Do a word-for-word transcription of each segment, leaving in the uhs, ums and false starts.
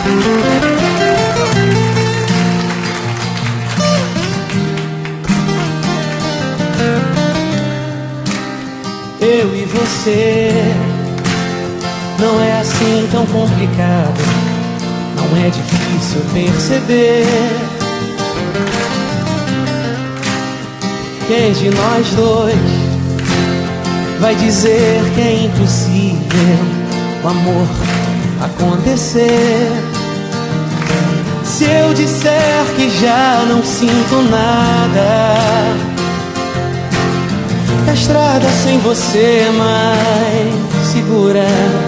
Eu e você não é assim tão complicado, não é difícil perceber. Quem de nós dois vai dizer que é impossível o amor acontecer? Se eu disser que já não sinto nada, a estrada sem você é mais segura.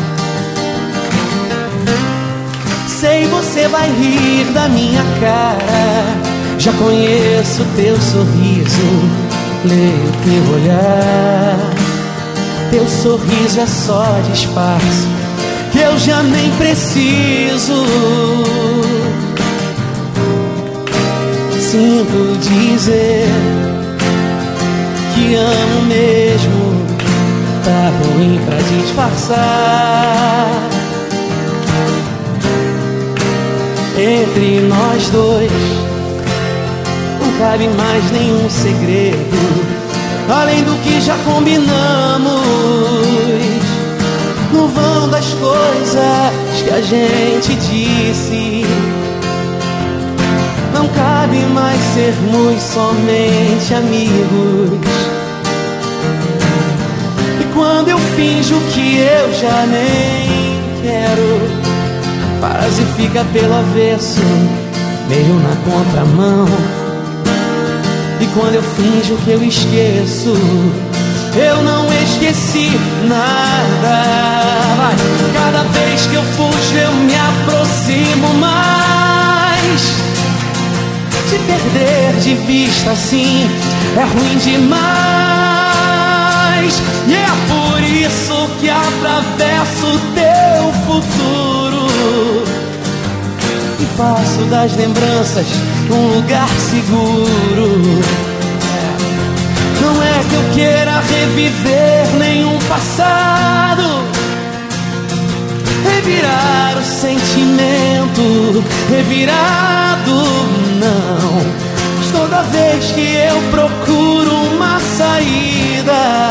Sei, você vai rir da minha cara, já conheço teu sorriso, leio teu olhar. Teu sorriso é só disfarce, que eu já nem preciso. Sinto dizer que amo mesmo, tá ruim pra disfarçar. Entre nós dois não cabe mais nenhum segredo, além do que já combinamos. No vão das coisas que a gente disse, não cabe mais sermos somente amigos. E quando eu finjo que eu já nem quero, a frase fica pelo avesso, meio na contramão. E quando eu finjo que eu esqueço, eu não esqueci nada. Vai. Cada vez que eu fujo eu me aproximo mais. Te perder de vista assim é ruim demais. E é por isso que atravesso o teu futuro e faço das lembranças um lugar seguro. Não é que eu queira reviver nenhum passado, revirar o sentimento revirado, não. Mas toda vez que eu procuro uma saída,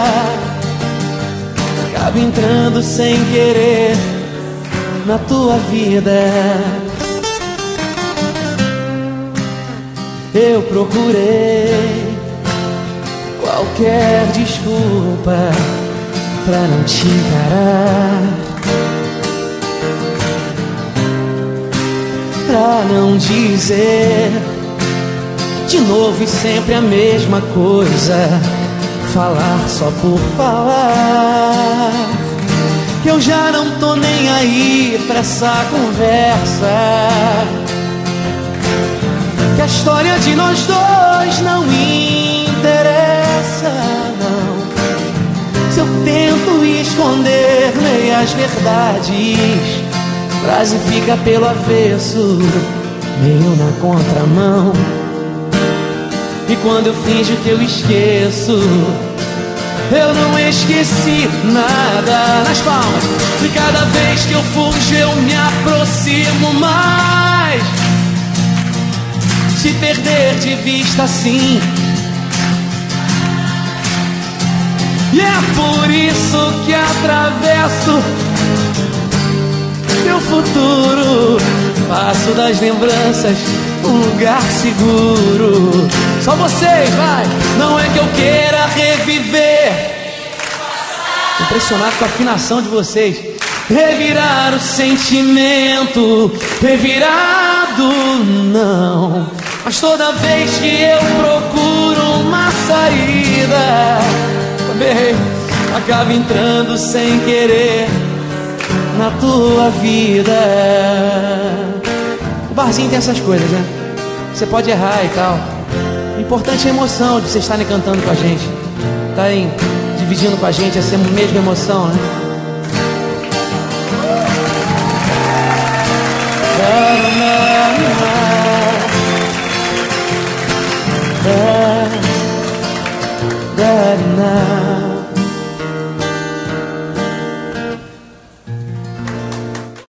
acabo entrando sem querer na tua vida. Eu procurei qualquer desculpa pra não te encarar, pra não dizer de novo e sempre a mesma coisa, falar só por falar. Que eu já não tô nem aí pra essa conversa, que a história de nós dois não interessa, não. Se eu tento esconder meias verdades, a frase fica pelo avesso, meio na contramão. E quando eu finjo que eu esqueço, eu não esqueci nada. Nas palmas. E cada vez que eu fujo eu me aproximo mais. Te perder de vista assim, e é por isso que atravesso meu futuro, faço das lembranças um lugar seguro. Só vocês, vai! Não é que eu queira reviver, impressionado com a afinação de vocês. Revirar o sentimento revirado, não. Mas toda vez que eu procuro uma saída, também acabo entrando sem querer na tua vida. O barzinho tem essas coisas, né? Você pode errar e tal. O importante é a emoção de vocês estarem cantando com a gente, estarem dividindo com a gente essa mesma emoção, né? Oh, no.